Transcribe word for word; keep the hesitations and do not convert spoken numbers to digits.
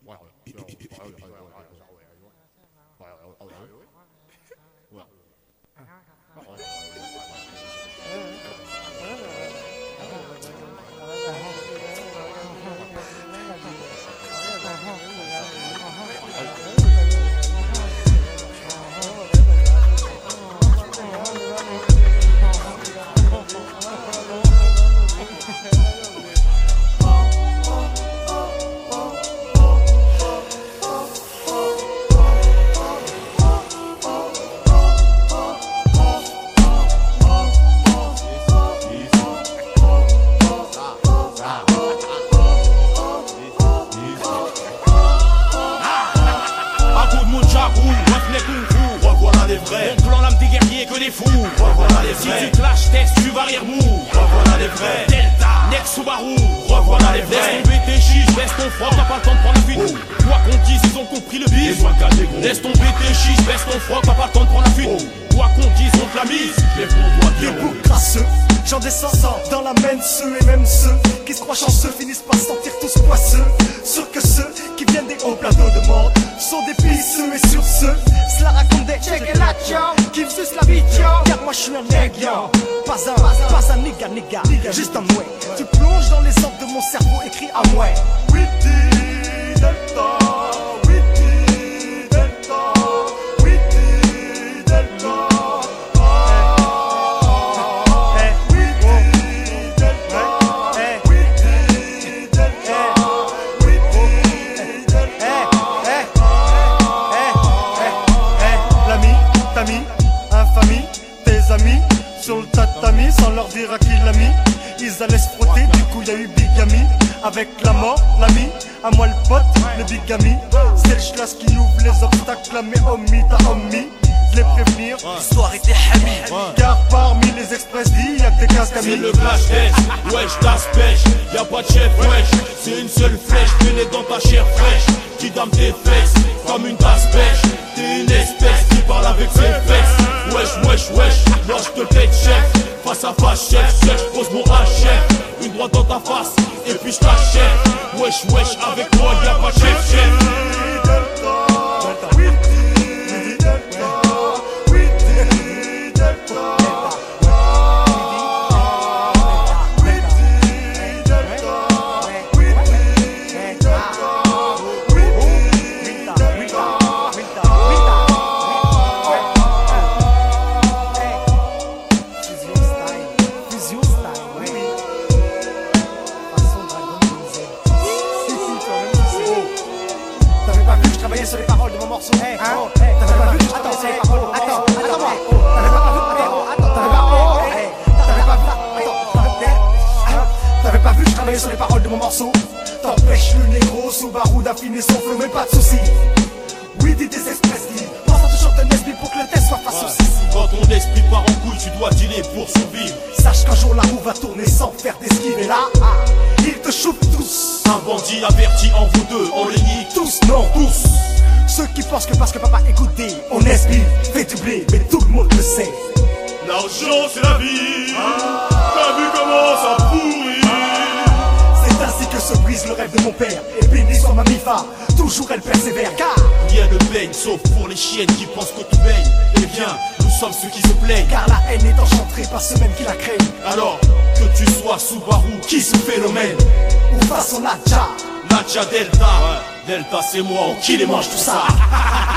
Mon plan lame des guerriers que les fous. Revoilà les vrais. Si tu clash test, tu vas rire mou. Revoilà les vrais. Delta, Nex Subaru. Revoilà les vrais. Laisse tomber tes chiches, baisse ton froc, t'as pas le temps de prendre la fuite. Oh. Quoi qu'on dise, ils ont compris le bif. Laisse tomber tes chiches, baisse ton froc, t'as pas le temps de prendre la fuite. Oh. Quoi qu'on dise, on te la mise. Lève mon doigt, des boucs crasseux. J'en descends dans la main, ceux et même ceux qui se croient chanceux finissent par se sentir tous poisseux. Sûr que ceux qui viennent des hauts plateaux de mort sont des pisseux et sur ceux, cela raconte des check-et-la-tiens qui me sucent la vie, car moi je suis un nègre. Pas un, pas un nigga, nigga, juste un mouet. Tu plonges dans les ordres de mon cerveau écrit à moi. Witty Delta, Witty Delta, Witty Delta. Infamie, tes amis sur le tatami sans leur dire à qui l'a mis. Ils allaient se frotter, du coup y'a eu bigamie. Avec la mort, l'ami, à moi le pote, le bigami. C'est le schlass qui ouvre les obstacles, mais homie, t'as homie. De les prévenir, l'histoire était hamie. Car parmi les express dits, y'a que des casques amis. C'est le clash test, wesh t'as pêche. Y'a pas de chef, wesh. C'est une seule flèche, tenez dans ta chair fraîche. Qui dame tes fesses, comme une tasse pêche. T'es une espèce qui parle avec ses fesses. Wesh, wesh, wesh, moi je te pète chef. Face à face, chef, chef, j'pose mon H, chef. Une droite dans ta face, et puis je t'achève. Wesh, wesh, avec moi y'a pas de chef, chef. Sur les paroles de mon morceau, hey, hein? Oh, hey, t'avais pas vu que je travaillais sur les paroles. Attends, attends, moi. T'avais pas vu, attends, attends, t'avais pas, oh, hey, t'avais pas vu, attends, t'avais pas vu que je travaillais sur les paroles de mon morceau. T'empêches le négro, Subaru d'affiner son flow, mais pas de soucis. Oui, dis des express, dis. Pense à toujours un esprit pour que le test soit face au sissi. Quand ton esprit part en couille, tu dois dealer pour survivre. Sache qu'un jour la roue va tourner sans faire d'esquive. Et là, ah, ils te choutent tous. Un bandit averti en vous deux, on les nique tous, non, tous. Ceux qui pensent que parce que papa écoutait, on espie, fait du blé, mais tout le monde le sait. L'argent c'est la vie, ah. T'as vu comment ça pourrit. C'est ainsi que se brise le rêve de mon père. Et béni soit ma mifa, toujours elle persévère. Car rien ne baigne, sauf pour les chiennes qui pensent que tout baigne. Eh bien, nous sommes ceux qui se plaignent. Car la haine est engendrée par ceux mêmes qui la craignent. Alors, que tu sois Subaru, qui ce phénomène, ou façon Nadja, Nadja Delta, ouais. Delta c'est moi, on qui les mange tout ça.